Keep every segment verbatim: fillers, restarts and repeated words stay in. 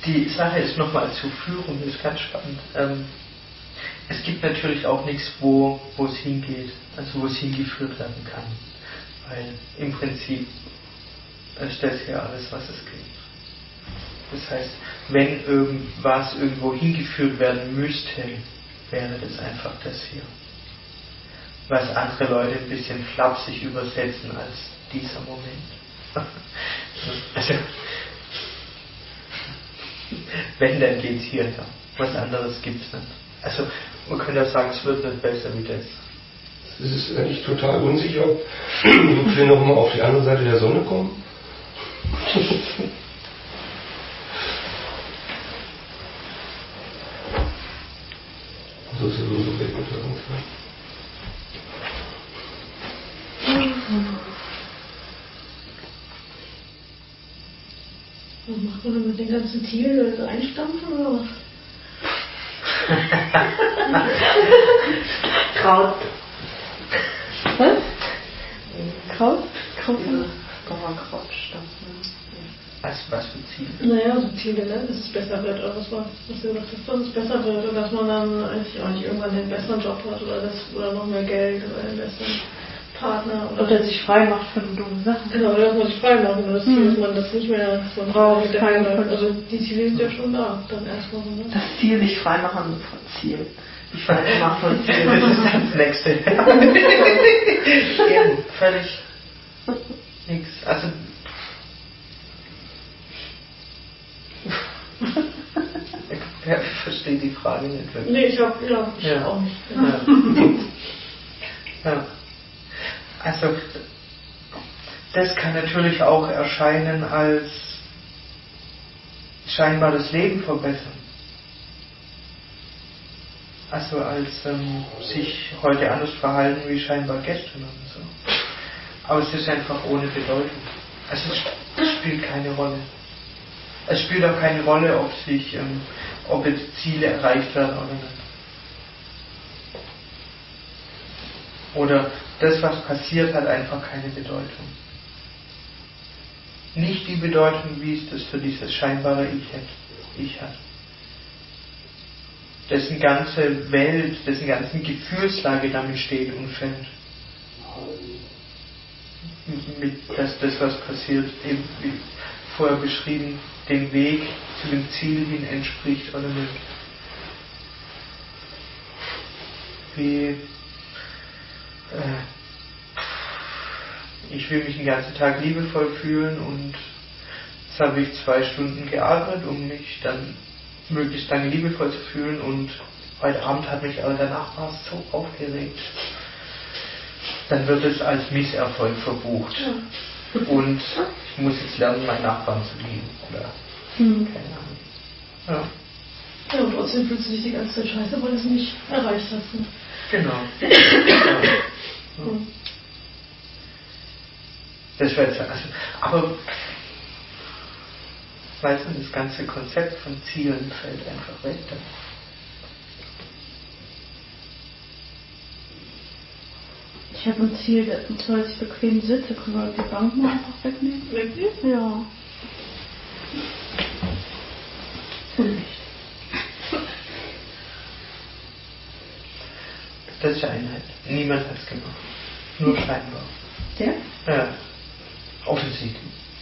die Sache ist nochmal zur Führung, das ist ganz spannend. Ähm, es gibt natürlich auch nichts, wo, wo es hingeht, also wo es hingeführt werden kann. Weil im Prinzip ist das ja alles, was es gibt. Das heißt, wenn irgendwas irgendwo hingeführt werden müsste, wäre das einfach das hier. Was andere Leute ein bisschen flapsig übersetzen als dieser Moment. Also, wenn, dann geht's hierher. Was anderes gibt's nicht. Also, man könnte ja sagen, es wird nicht besser wie das. Es ist eigentlich total unsicher, ob wir nochmal auf die andere Seite der Sonne kommen. So ist es so weg mit der Angst. Was macht man denn mit den ganzen Tieren? Also einstampfen oder was? Kraut. Was? Kraut? Kraut? Kann man Kraut stampfen. Was, was für Ziele? Naja, so Ziele, ne? Dass es besser wird oder was war was du gesagt hast, dass es besser wird oder dass man dann eigentlich auch nicht irgendwann den besseren Job hat oder das oder noch mehr Geld oder den besseren Partner oder, oder sich frei macht von dummen Sachen. Genau, dass man sich frei macht oder das Ziel, hm. dass man das nicht mehr dass man braucht. Kein also die Ziele sind ja schon da, dann erstmal so, ne? Das Ziel nicht frei machen von Ziel. Ich frei machen von Ziel. Das ist das Nächste. Eben, völlig nix. Also ich verstehe die Frage nicht wirklich. Nee, ich hab, ja, ich ja. auch nicht. Ja. Ja. Also, das kann natürlich auch erscheinen als scheinbar das Leben verbessern. Also als ähm, sich heute anders verhalten wie scheinbar gestern oder so. Aber es ist einfach ohne Bedeutung. Also es spielt keine Rolle. Es spielt auch keine Rolle, ob sich, ähm, ob jetzt Ziele erreicht werden oder nicht. Oder das, was passiert, hat einfach keine Bedeutung. Nicht die Bedeutung, wie es das für dieses scheinbare Ich hat. Ich hat. Dessen ganze Welt, dessen ganze Gefühlslage damit steht und fällt. Mit das, das, was passiert, eben wie vorher beschrieben, dem Weg zu dem Ziel hin entspricht oder nicht. Wie äh, ich will mich den ganzen Tag liebevoll fühlen und jetzt habe ich zwei Stunden geatmet, um mich dann möglichst lange liebevoll zu fühlen und heute Abend hat mich aber der Nachbar so aufgeregt. Dann wird es als Misserfolg verbucht. Ja. Und ich muss jetzt lernen, meinen Nachbarn zu lieben. Oder hm. keine Ahnung. Ja. Ja, und trotzdem fühlst du dich die ganze Zeit scheiße, weil du es nicht erreicht hast. Ne? Genau. Ja. Ja. Das wäre jetzt, also, aber weißt du, das ganze Konzept von Zielen fällt einfach weg dann. Ich habe ein Ziel, und zwar, dass ich bequem sitze, können wir die Bank mal einfach wegnehmen? Wegnehmen? Ja. Unrecht. Das ist ja Einheit. Niemand hat es gemacht. Nur scheinbar. Der? Ja. Offensichtlich.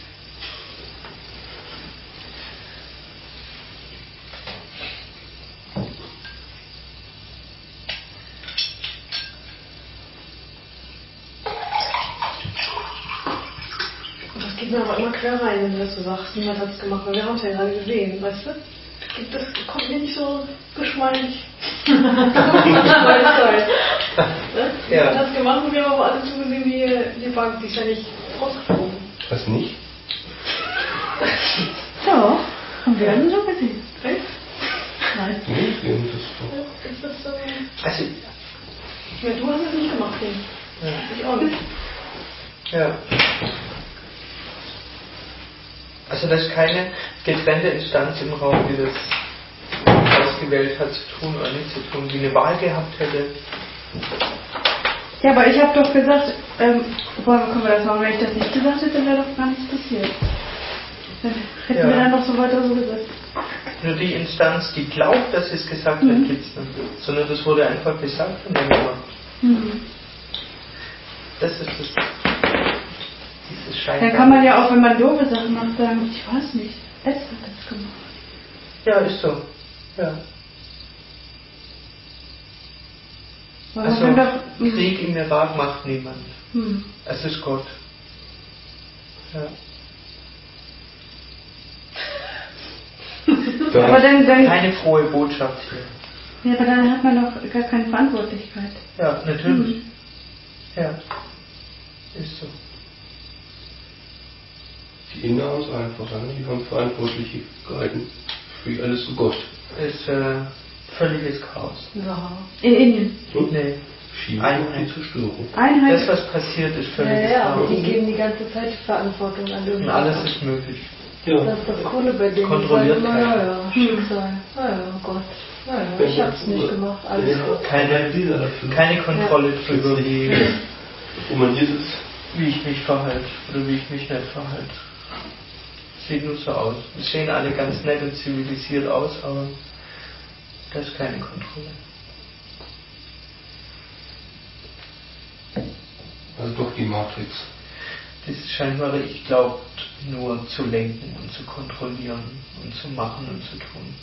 Das geht mir aber immer quer rein, wenn du das so sagst. Niemand hat es gemacht, weil wir haben es ja gerade gesehen, weißt du? Das kommt mir nicht so geschmeidig. Niemand ja. hat es gemacht und wir haben aber alle zugesehen, wie die Bank, die ist ja nicht rausgeflogen. Was nicht? Ja, haben wir alle so gesehen. Echt? Nein. Nee, das ist das so? Also, ja, du hast es nicht gemacht, nee. Ja. Ich auch nicht. Ja. Also da ist keine getrennte Instanz im Raum, die das ausgewählt hat, zu tun oder nicht zu tun, die eine Wahl gehabt hätte. Ja, aber ich habe doch gesagt, ähm, boah, können wir das machen, wenn ich das nicht gesagt hätte, dann wäre doch gar nichts passiert. Dann hätten ja. wir dann noch so weiter so gesetzt. Nur die Instanz, die glaubt, dass es gesagt wird, Mhm. gibt es nicht. Sondern das wurde einfach gesagt und dann gemacht. Mhm. Das ist das. Dieses Scheinbar. Dann kann man ja auch, wenn man doofe Sachen macht, sagen, ich weiß nicht, es hat das gemacht. Ja, ist so. Ja. Weil Also, man kann doch, Krieg im Irak macht niemand. hm. Es ist Gott. Ja. Da Aber dann, dann, Keine frohe Botschaft hier. ja, aber dann hat man doch gar keine Verantwortlichkeit. Ja, natürlich. Mhm. Ja. Ist so. Die Inder haben es einfach, ne? Die haben Verantwortliche gehalten für alles zu Gott. Ist äh, völliges Chaos. Ja. In Indien. Und Nee. schieben Einheit. auf die Zerstörung. Einheit. Das, was passiert, ist Ja, völliges ja, und Chaos. die geben die ganze Zeit die Verantwortung an Und irgendwas. alles ist möglich. Ja. Das ist das Coole bei denen. Kontrolliert Die sagen immer, keiner. ja, ja, Schicksal. Ja, ja, Gott. Ja, ja, ich hab's nicht gemacht. Alles Ja, gut. Keine, Visa dafür. keine Kontrolle drüber, wie, Wo man hier sitzt. wie ich mich verhalte oder wie ich mich nicht verhalte. Sieht nur so aus. Wir sehen alle ganz nett und zivilisiert aus, aber das ist keine Kontrolle. Also doch die Matrix. Dieses scheinbare Ich glaubt nur zu lenken und zu kontrollieren und zu machen und zu tun.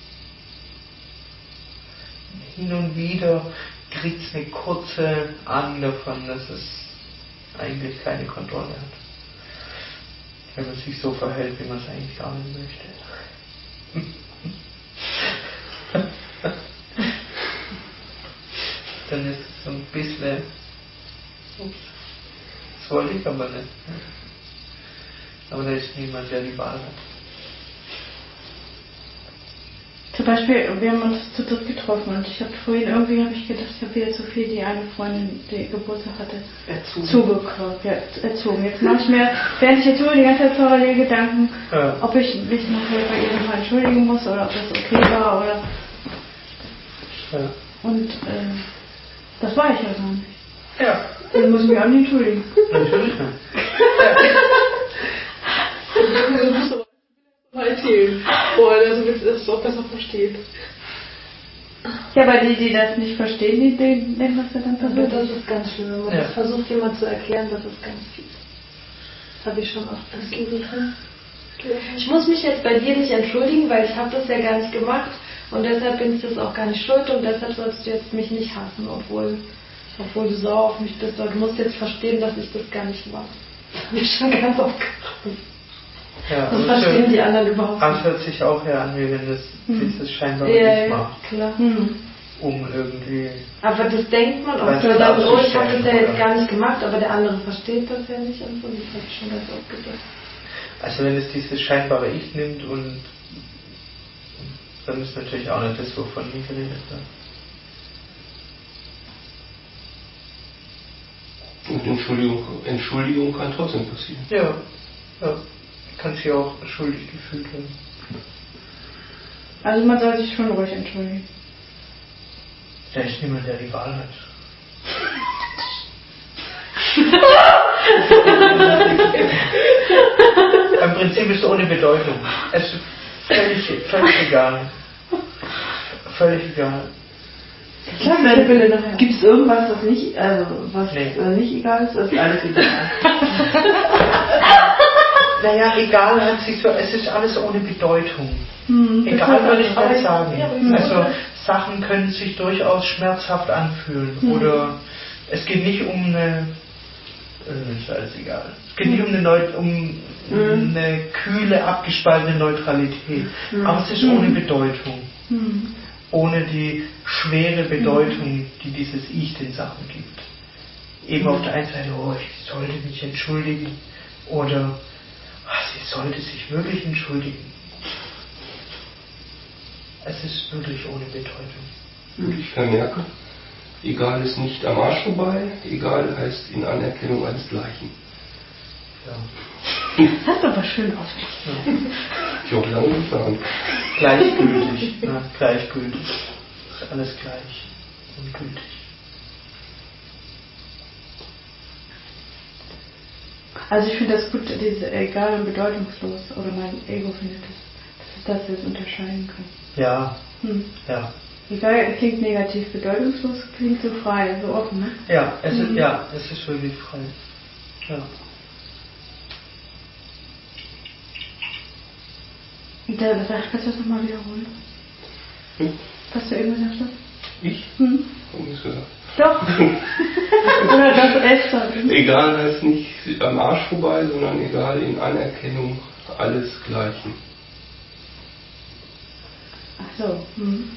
Hin und wieder kriegt es eine kurze Ahnung davon, dass es eigentlich keine Kontrolle hat. Wenn man sich so verhält, wie man es eigentlich gar nicht möchte. Dann ist es so ein bisschen, ups, das wollte ich aber nicht. Aber da ist niemand, der die Wahl hat. Zum Beispiel, wir haben uns zu dritt getroffen und ich habe vorhin irgendwie habe ich gedacht, ich habe wieder zu viel die eine Freundin, die Geburtstag hatte, Erzogen. zugekommen, ja, erzogen. Jetzt mache ich mir, während ich jetzt tue, die ganze Zeit parallel Gedanken, Ja. ob ich mich nachher bei ihr nochmal entschuldigen muss oder ob das okay war oder. Ja. Und äh, das war ich ja gar nicht. Ja, Dann muss ich mich auch nicht entschuldigen. natürlich nicht. Das musst du mal erzählen. Boah, also willst du das auch besser versteht. Ja, aber die, die das nicht verstehen, die, die nehmen das ja dann Aber das persönlich. ist ganz schlimm, wenn man Ja. das versucht, jemand zu erklären, das ist ganz fies. Das habe ich schon oft gesehen. Ich muss mich jetzt bei dir nicht entschuldigen, weil ich habe das ja gar nicht gemacht und deshalb bin ich das auch gar nicht schuld und deshalb sollst du jetzt mich nicht hassen, obwohl, obwohl du sauer auf mich bist. Aber du musst jetzt verstehen, dass ich das gar nicht war. Das habe ich schon ganz oft gemacht. Ja, Das und verstehen so- die anderen überhaupt Aber nicht. es hört sich auch ja an, wie wenn das dieses scheinbare Ja, Ich ja, macht, klar. Hm. um irgendwie. Aber das denkt man Weil oft. es Man sagt, oh, ich darzustellen, habe das ja jetzt oder? gar nicht gemacht, aber der andere versteht das ja nicht und so. Das habe ich schon ganz oft gedacht. Also wenn es dieses scheinbare Ich nimmt und dann ist natürlich auch nicht das, wovon hier geredet wird. Und Entschuldigung, Entschuldigung kann trotzdem passieren. Ja, ja. Kann sich auch schuldig gefühlt werden. Also man soll sich schon ruhig entschuldigen. Da ist niemand, der die Wahl hat. Im Prinzip ist es ohne Bedeutung. Es ist völlig, völlig egal. Völlig egal. Gibt es irgendwas, was nicht, also was Nee. äh, nicht egal ist? Ist alles egal. Naja, egal hat sich so, es ist alles ohne Bedeutung. Hm, das Egal ist würde ich auch- nicht sagen. Ja, Also Sachen können sich durchaus schmerzhaft anfühlen. Mhm. Oder es geht nicht um eine, äh, ist alles egal. Es geht nicht um eine, Neu um Mhm. eine kühle, abgespaltene Neutralität. Aber es ist ohne Bedeutung. Hm. Ohne die schwere Bedeutung, die dieses Ich den Sachen gibt. Eben auf der einen Seite, oh, ich sollte mich entschuldigen. Oder ah, sie sollte sich wirklich entschuldigen. Es ist wirklich ohne Bedeutung. Und ich vermerke, egal ist nicht am Arsch vorbei, egal heißt in Anerkennung eines Gleichen. Ja. Das hast du aber schön ausgesprochen. Ich habe auch lange gefahren. Gleichgültig. Ja, gleichgültig. Ist alles gleich und gültig. Also ich finde das gut, diese egal und bedeutungslos, oder mein Ego findet das, das dass wir es unterscheiden können. Ja, Hm. ja. Egal, klingt negativ, bedeutungslos klingt so frei, so offen, ne? Ja, es ist, Mhm. ja, es ist wirklich frei. Ja. Da, da, kannst du das nochmal wiederholen? Hm? Was du eben gesagt hast? Ich? Hm? Hab nichts gesagt. Doch. Oder das Esther. Egal heißt nicht am Arsch vorbei, sondern egal in Anerkennung alles Gleichen. Ach so. Hm.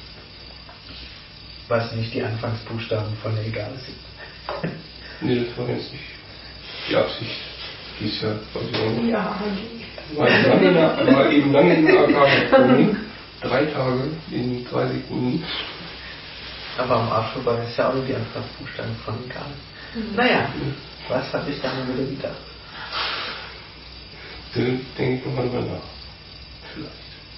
Was nicht die Anfangsbuchstaben von egal sind. Nee, das war jetzt nicht die Absicht. Die ist ja, weiß ich auch nicht. Ja, War eben lange in der, war eben lange in der Agrarchronik. Drei Tage in drei Sekunden. Aber am Arsch vorbei ist ja auch nur die Anfangsbuchstaben von egal. Mhm. Naja, was habe ich dann wieder gedacht? Da denke ich nochmal drüber nach. Vielleicht.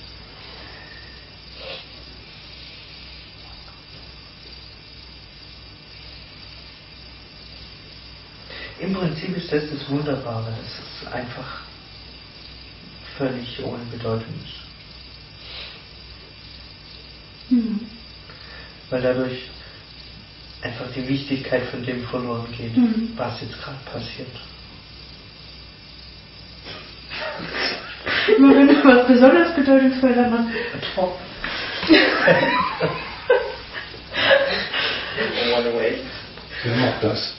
Im Prinzip ist das das Wunderbare, dass es einfach völlig ohne Bedeutung ist. Hm. Weil dadurch einfach die Wichtigkeit von dem verloren geht, Mhm. was jetzt gerade passiert. Immer wenn du was besonders bedeutungsvoll dann machst, top. Wer macht das?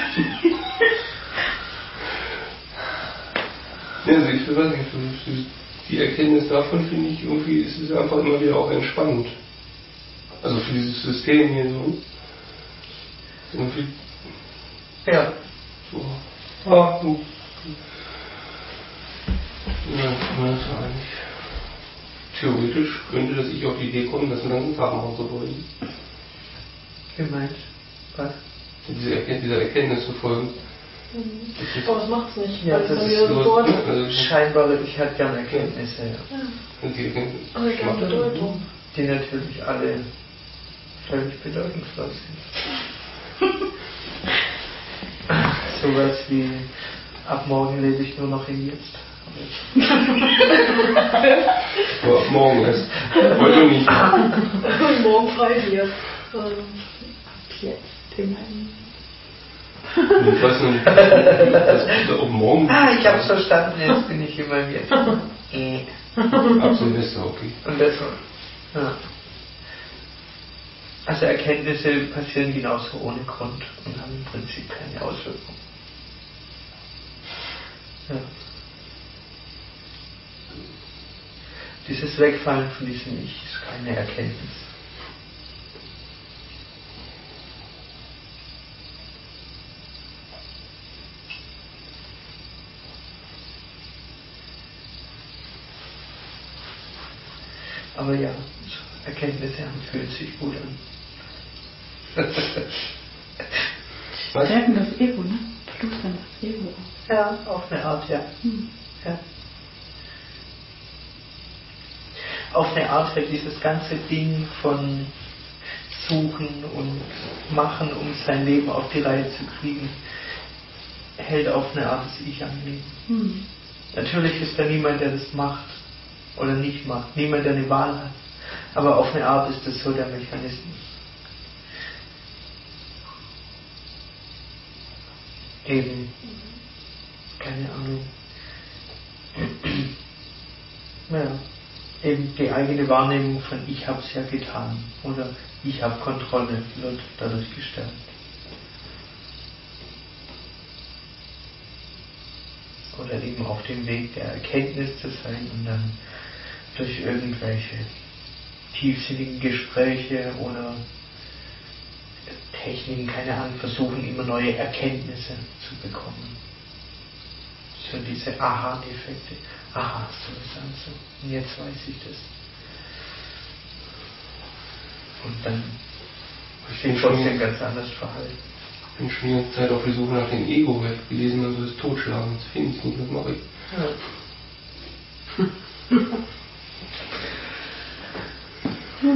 Ja, also ich weiß nicht, die Erkenntnis davon finde ich irgendwie, ist es einfach immer wieder auch entspannend. Also für dieses System hier so. Irgendwie. Ja. So. Ah, so. Ja, kann man das eigentlich. Theoretisch könnte das ich auf die Idee kommen, das einen ganzen Tag machen zu wollen. Gemeint? Was? Diese Erkenntnis, dieser Erkenntnis zu folgen. Mhm. Das ist, Aber das macht's nicht, Ja, weil es das dann ist wieder so- sofort. also, Scheinbare, ich hätte gerne Erkenntnisse, ja. die Erkenntnis. Aber egal, macht das. Bedeutung. Die natürlich alle völlig bedeutungslos sind. Sowas wie, ab morgen lebe ich nur noch im Jetzt. Aber morgen erst. Heute nicht. Morgen frei dir. Ähm, ab jetzt. Immerhin. Ich weiß noch nicht, was ob morgen. Ah, ich hab's verstanden, jetzt bin ich immer im Jetzt. Eh. Ab Silvester, okay. Und das, ja. Also Erkenntnisse passieren genauso ohne Grund und haben im Prinzip keine Auswirkung. Ja. Dieses Wegfallen von diesem Ich ist keine Erkenntnis. Aber ja, Erkenntnisse haben, fühlen sich gut an. Was? Stärken das Ego, ne? Plustern das Ego auf. Ja, auf eine Art, ja. Hm. ja. Auf eine Art hält dieses ganze Ding von Suchen und Machen, um sein Leben auf die Reihe zu kriegen, hält auf eine Art das Ich am Leben. Hm. Natürlich ist da niemand, der das macht oder nicht macht. Niemand, der eine Wahl hat. Aber auf eine Art ist das so der Mechanismus. Eben, keine Ahnung. Ja, eben die eigene Wahrnehmung von ich hab's ja getan oder ich habe Kontrolle wird dadurch gestärkt. Oder eben auf dem Weg der Erkenntnis zu sein und dann durch irgendwelche tiefsinnigen Gespräche oder Techniken, keine Ahnung, versuchen immer neue Erkenntnisse zu bekommen. So diese Aha-Effekte. Aha, so ist also. Und jetzt weiß ich das. Und dann sich trotzdem ganz anders verhalten. Ich bin schon die ganze Zeit auf die Suche nach dem Ego, weil ich gelesen habe, das Totschlagen. Das finde ich nicht, das mache ich. Ja.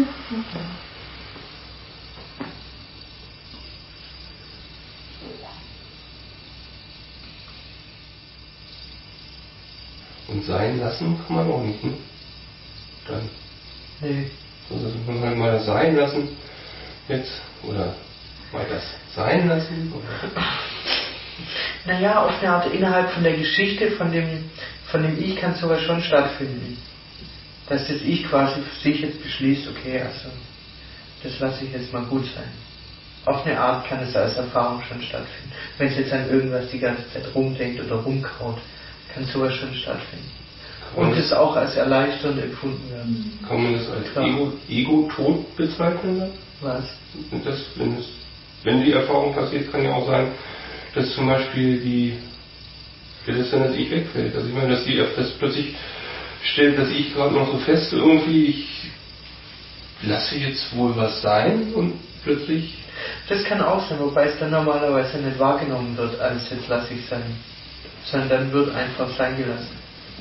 Und sein lassen kann man auch nicht, ne? dann. Nee. Also das muss man mal das sein lassen jetzt, oder mal das sein lassen, oder? Naja, auf eine Art innerhalb von der Geschichte von dem, von dem Ich kann es sogar schon stattfinden. Dass das Ich quasi für sich jetzt beschließt, okay, also das lasse ich jetzt mal gut sein. Auf eine Art kann es als Erfahrung schon stattfinden. Wenn es jetzt an irgendwas die ganze Zeit rumdenkt oder rumkaut, kann sowas schon stattfinden. Und es auch als erleichternd empfunden werden. Kann man das als Ego, Ego-Tod bezeichnen? Dann? Was? Das, wenn, es, wenn die Erfahrung passiert, kann ja auch sein, dass zum Beispiel die, ja, das dann das Ich wegfällt. Also ich meine, dass die das plötzlich stellt, dass ich gerade noch so fest irgendwie, ich lasse jetzt wohl was sein und plötzlich. Das kann auch sein, wobei es dann normalerweise nicht wahrgenommen wird, als jetzt lasse ich sein. Sondern dann wird einfach sein gelassen.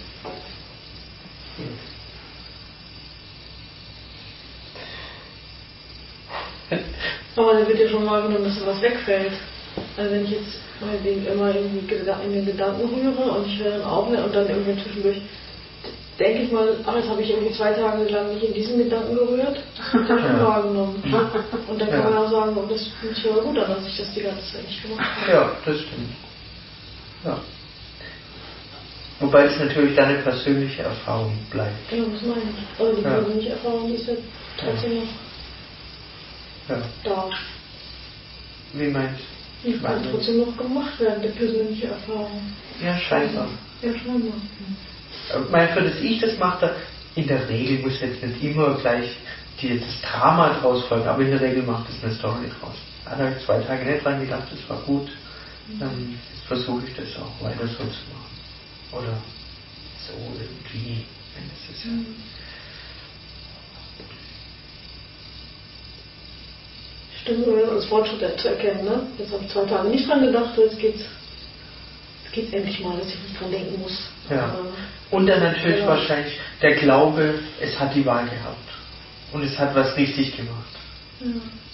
Aber dann wird ja schon wahrgenommen, dass was wegfällt. Also wenn ich jetzt meinetwegen immer irgendwie in den Gedanken rühre und ich werde dann auch nicht und dann irgendwie zwischendurch denke ich mal, ach, jetzt habe ich irgendwie zwei Tage lang nicht in diesen Gedanken gerührt, das wird dann schon ja. wahrgenommen. Und dann kann ja. man auch sagen, oh, das fühlt sich aber gut an, dass ich das die ganze Zeit nicht gemacht habe. Ja, das stimmt. Ja. Wobei es natürlich deine persönliche Erfahrung bleibt. Ja, das meine ich. Also die ja. persönliche Erfahrung, die ist ja trotzdem noch ja. da. Wie meinst du? Die kann trotzdem noch gemacht werden, die persönliche Erfahrung. Ja, scheinbar. Ja, scheinbar. Ich meine, für das Ich, das macht er, in der Regel muss jetzt nicht immer gleich die, das Drama draus folgen, aber in der Regel macht es eine Story draus. Da habe ich zwei Tage nicht dran gedacht, das war gut, dann versuche ich das auch weiter so zu machen. Oder so irgendwie, wenn es ist. Mhm. Stimmt, um das als Fortschritt zu erkennen, ne? Jetzt habe ich zwei Tage nicht dran gedacht, jetzt geht's, jetzt geht's endlich mal, dass ich nicht dran denken muss. Ja. Aber, und dann natürlich ja. wahrscheinlich der Glaube, es hat die Wahl gehabt. Und es hat was richtig gemacht. Ja.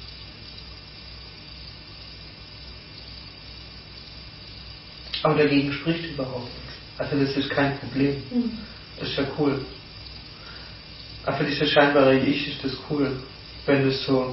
Aber dagegen spricht überhaupt nichts. Also das ist kein Problem. Mhm. Das ist ja cool. Aber für dieses scheinbare Ich ist das cool, wenn es so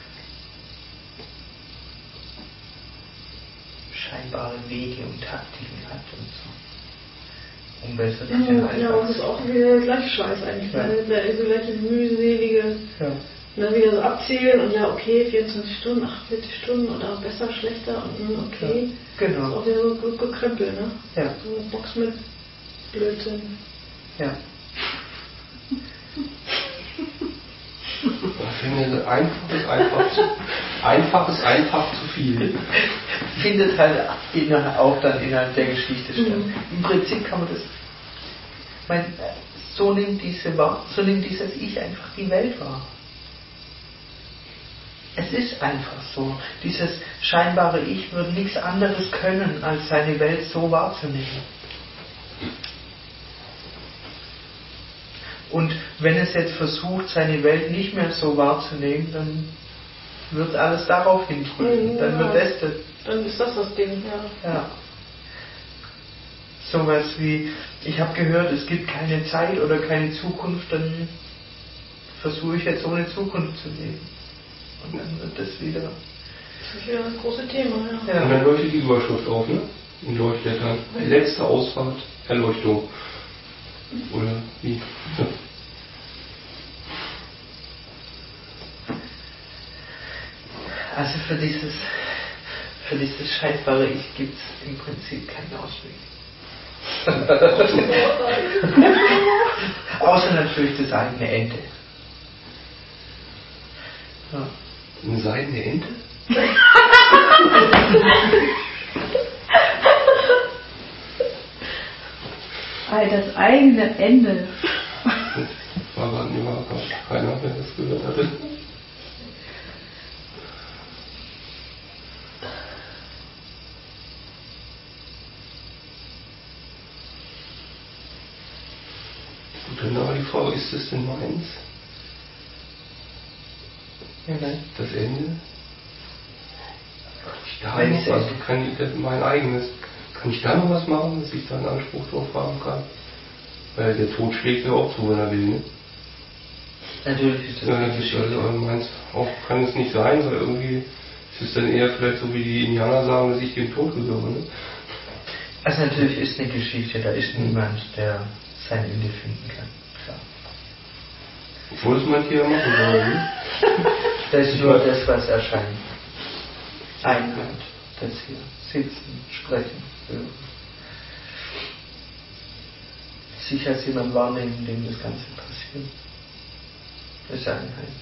scheinbare Wege und Taktiken hat und so. Um besser ja, den ja, Alltag. aber das ist auch wieder der gleiche Scheiß eigentlich. Ja. Ne? Der gleiche mühselige, ja. ne, wieder so abzählen und ja, okay, vierundzwanzig Stunden, achtundvierzig Stunden oder besser, schlechter und okay. Ja, genau. Das ist auch wieder so gut gekrempelt, ne? Ja. So eine Box mit Blödsinn. Ja. Ich finde, einfach ist einfach zu, einfach ist einfach zu viel. Findet halt innerhalb, auch dann innerhalb der Geschichte statt. Mhm. Im Prinzip kann man das, ich meine, so nimmt diese wahr, so nimmt dieses Ich einfach die Welt wahr. Es ist einfach so. Dieses scheinbare Ich wird nichts anderes können, als seine Welt so wahrzunehmen. Und wenn es jetzt versucht, seine Welt nicht mehr so wahrzunehmen, dann wird alles darauf hinprüfen. Dann wird das das. Dann ist das das Ding, ja. Ja. Sowas wie, ich habe gehört, es gibt keine Zeit oder keine Zukunft, dann versuche ich jetzt ohne Zukunft zu leben. Und dann wird das wieder... Das ist wieder das große Thema, ja. ja. Und dann leuchtet die Überschrift auf, ne? In Leuchtlettern. Letzte Ausfahrt, Erleuchtung. Oder wie? Ja. Also für dieses, für dieses scheinbare Ich gibt es im Prinzip keinen Ausweg. Außer natürlich das eigene Ende. Ja. Eine seidene Ente? Das eigene Ende. War gerade ein Überraschung. Keiner, der das gehört hatte. Gut, dann aber die Frage, ist das denn meins? Ja, nein. Das Ende? Kann ich da Welches noch, also Ende? kann ich das mein eigenes, kann ich da noch was machen, dass ich da einen Anspruch drauf haben kann? Weil der Tod schlägt ja auch zu, wenn er will, ne? Natürlich ist das Ja, eine das ist Geschichte. also meins auch kann es nicht sein, weil irgendwie ist es dann eher vielleicht so wie die Indianer sagen, dass ich dem Tod gehöre. Ne? Also natürlich ist eine Geschichte, da ist niemand, der sein Ende finden kann. Klar. Obwohl es manche ja machen wollen. Ne? Das ist nur das, was erscheint. Einheit, das hier. Sitzen, sprechen, hören. Sich als jemand wahrnehmen, dem das Ganze passiert. Das ist Einheit.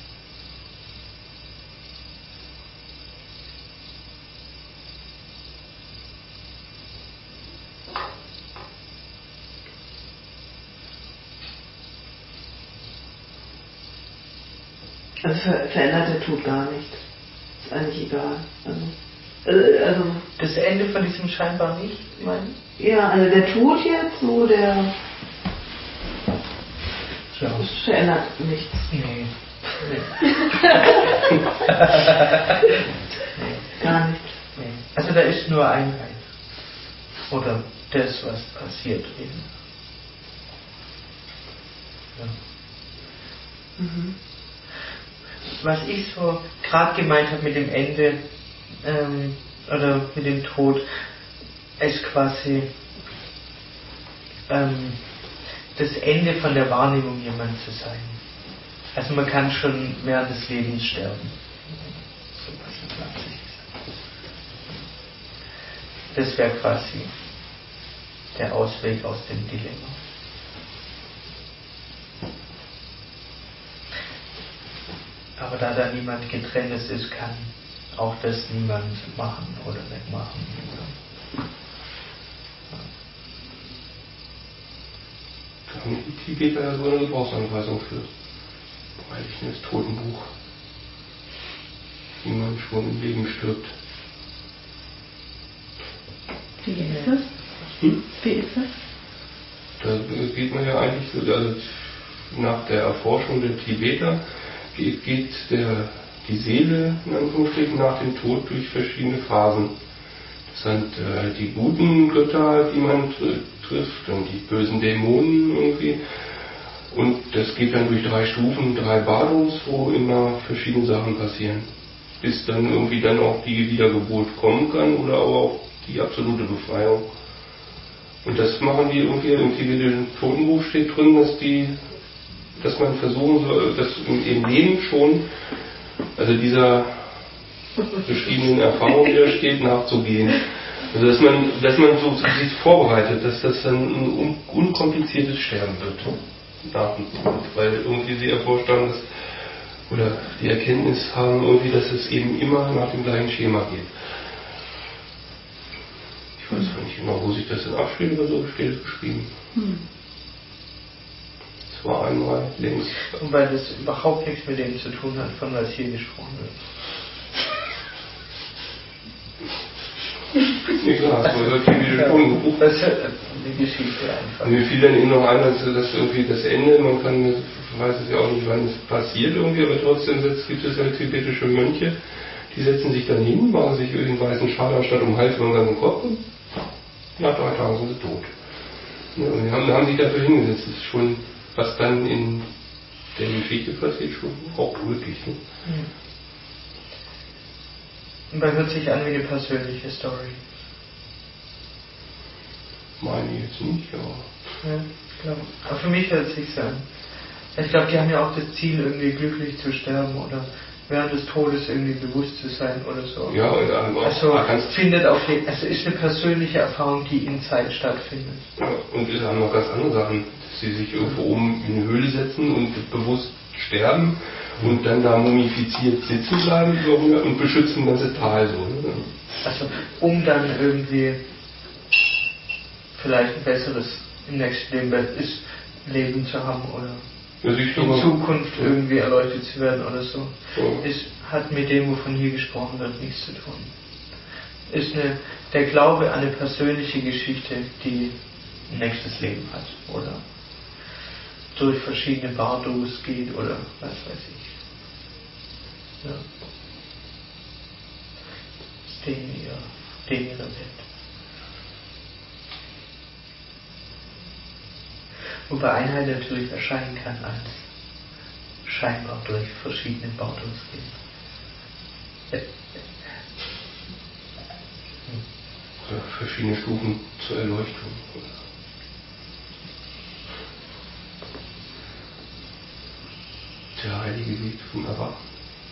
Also ver verändert der Tod gar nicht. Ist eigentlich egal. Also, also, also Das Ende von diesem scheinbar nicht, meinen? ja, also der Tod jetzt, so der Ja. das verändert nichts. Nee. Nee. Gar nicht. Nee. Also da ist nur Einheit. Oder das, was passiert eben. Ja. Mhm. Was ich so gerade gemeint habe mit dem Ende ähm, oder mit dem Tod, ist quasi ähm, das Ende von der Wahrnehmung, jemand zu sein. Also man kann schon während des Lebens sterben. So was ich pflanzlich gesagt. Das wäre quasi der Ausweg aus dem Dilemma. Aber da da niemand getrenntes ist, kann auch das niemand machen oder wegmachen. Da haben die Tibeter ja so eine Gebrauchsanweisung für. Eigentlich das Totenbuch. Wie man schon im Leben stirbt. Wie ist das? Hm? Wie ist das? Da geht man ja eigentlich so, also nach der Erforschung der Tibeter geht, geht der, die Seele in Anführungsstrichen nach dem Tod durch verschiedene Phasen. Das sind äh, die guten Götter, die man tr- trifft, und die bösen Dämonen irgendwie. Und das geht dann durch drei Stufen, drei Bardos, wo immer verschiedene Sachen passieren. Bis dann irgendwie dann auch die Wiedergeburt kommen kann oder aber auch die absolute Befreiung. Und das machen die irgendwie, im tibetischen Totenbuch steht drin, dass die, dass man versuchen soll, dass im, im Leben schon, also dieser beschriebenen Erfahrung, die da steht, nachzugehen. Also dass man, dass man so sich vorbereitet, dass das dann ein un, unkompliziertes Sterben wird. Nach dem Tod. Weil irgendwie sie erforscht haben, dass, oder die Erkenntnis haben irgendwie, dass es eben immer nach dem gleichen Schema geht. Ich weiß nicht genau, wo sich das denn abspielt, aber so steht es beschrieben. Hm. Es war einmal links. Wobei das überhaupt nichts mit dem zu tun hat, von was hier gesprochen wird. Ja klar, das war das tibetische Totenbuch. Das ist eine Geschichte einfach. Mir fiel dann eben noch ein, dass das irgendwie das Ende, man kann, ich weiß es ja auch nicht, wann es passiert irgendwie, aber trotzdem gibt es ja tibetische Mönche, die setzen sich dann hin, machen sich irgendeinen weißen Schal anstatt um den Hals über den ganzen Kopf und nach drei Tagen sind sie tot. Ja, und die haben, haben sich dafür hingesetzt. Das ist schon, was dann in der Geschichte passiert, schon auch wirklich. Ne? Mhm. Und da hört sich an wie eine persönliche Story. Meine ich jetzt nicht, aber. Ja, ich glaube. Aber für mich hört es sich so an. Ich glaube, die haben ja auch das Ziel, irgendwie glücklich zu sterben oder während des Todes irgendwie bewusst zu sein oder so. Ja, und dann auch, also ganz findet auch, also ist eine persönliche Erfahrung, die in Zeit stattfindet. Ja, und es haben noch ganz andere Sachen, dass sie sich irgendwo oben in eine Höhle setzen und bewusst sterben und dann da mumifiziert sitzen bleiben und beschützen das ganze Tal so. Ne? Also um dann irgendwie vielleicht ein besseres im nächsten Leben ist, Leben zu haben oder ja, in glaube, Zukunft irgendwie erleuchtet zu werden oder so. Ja. Ist, hat mit dem, wovon hier gesprochen wird, nichts zu tun. Ist eine, der Glaube an eine persönliche Geschichte, die ein nächstes Leben hat oder durch verschiedene Bardos geht oder was weiß ich. Ja. Das Ding ihrer, Ding ihrer Welt. Wobei Einheit natürlich erscheinen kann als scheinbar durch verschiedene Bautos geht. Oder verschiedene Stufen zur Erleuchtung. Der heilige Weg zum Erwachen.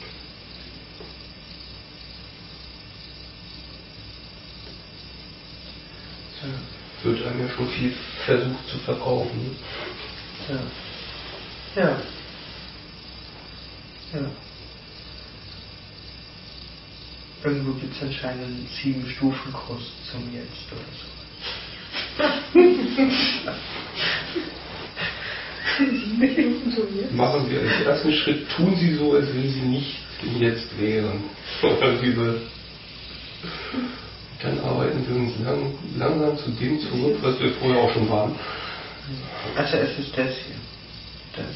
Das wird einem ja schon viel versucht zu verkaufen. Ja. Ja. Ja. Irgendwo gibt es anscheinend einen sieben Stufen Kurs zum Jetzt oder so. Machen Sie als ersten Schritt, tun Sie so, als wenn Sie nicht im Jetzt wären. Oder diese. Dann arbeiten wir uns lang, langsam zu dem zurück, was wir vorher auch schon waren. Also es ist das hier. Das.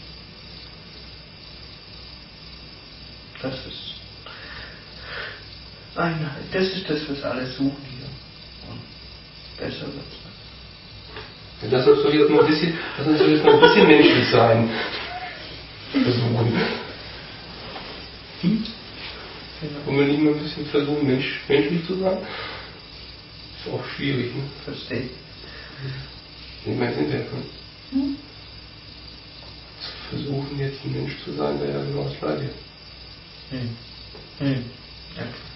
Das ist Einheit. Das ist das, was alle suchen hier. Und besser wird's nicht. Lass uns doch jetzt mal ein bisschen, lass uns doch jetzt mal ein bisschen menschlich sein. Versuchen. Hm? Genau. Und wir nicht mal ein bisschen versuchen, Mensch, menschlich zu sein? Ist auch schwierig, ne? Verstehe. Ich meine, sind wir schon. Hm? Zu versuchen, jetzt ein Mensch zu sein, wäre ja genau das Gleiche. Hm. Hm. Ja.